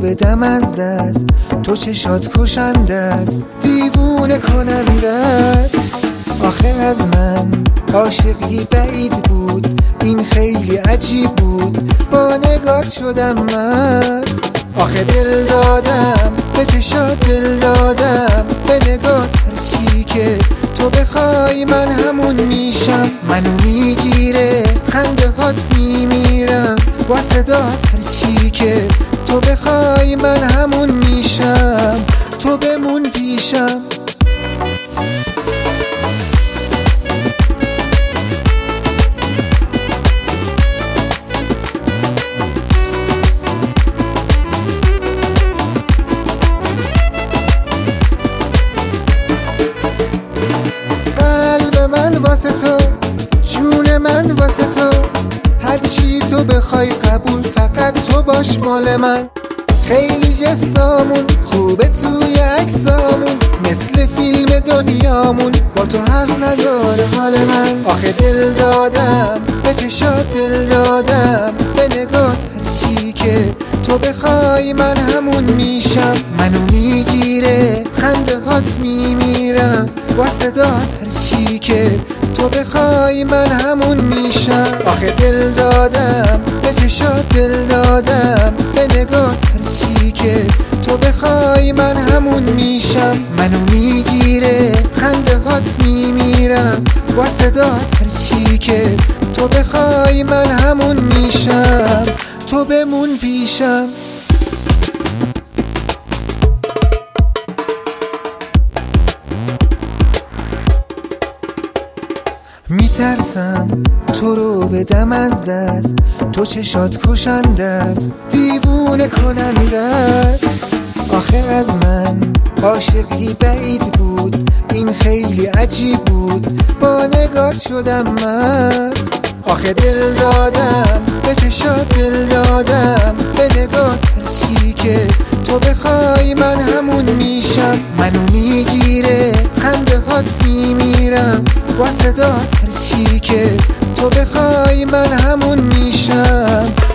بدم از دست، تو چشات کشنده است، دیوونه کننده است. آخه از من عاشقی بعید بود، این خیلی عجیب بود، با نگات شدم مست. آخه دل دادم به چشات، دل دادم به نگات، هرچی که تو بخوای من همون میشم. منو میگیره خنده هات، میمیرم با صدات، هرچی که تو بخوای من همون میشم. تو بمون پیشم. واسه تو، جون من واسه تو، هرچی تو بخوای قبول، فقط تو باش مال من. خیلی جستامون خوبه توی عکسامون، مثل فیلم دنیامون، با تو حرف نداره حال من. آخه دل دادم به چشات، دل دادم به نگات، هرچی که تو بخوای من همون میشم. منو میگیره خنده هات، میمیرم با صدات، هرچی که تو بخوای من همون میشم. آخه دل دادم به چشات، دل دادم به نگات، هرچی که تو بخوای من همون میشم. منو میگیره خنده هات، میمیرم با صدات، هرچی که تو بخوای من همون میشم. تو بمون پیشم. میترسم تو رو بدم از دست، تو چشات کشنده است، دیوونه کننده است. آخه از من عاشقی بعید بود، این خیلی عجیب بود، با نگات شدم مست. آخه دل دادم به چشات، دل دادم به نگات، هرچی که تو بخوای من همون میشم. منو میگیره خنده هات، میمیرم با صدات، هرچی که تو بخوای من همون میشم.